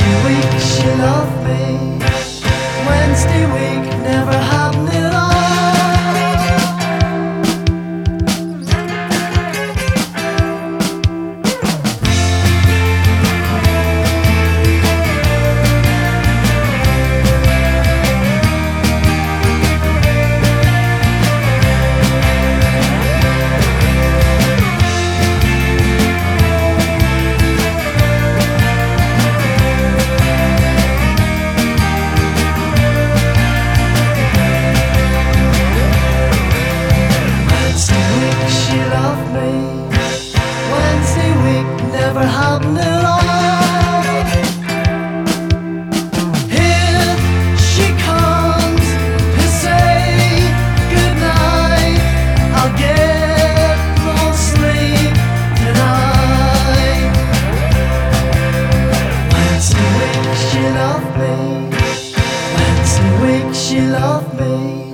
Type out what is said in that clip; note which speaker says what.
Speaker 1: Wednesday week she loved me. Wednesday week never happened at all. She loved me. Wednesday week never happened at all. Here she comes to say goodnight. I'll get no sleep tonight. Wednesday week she loved me. Wednesday week she loved me.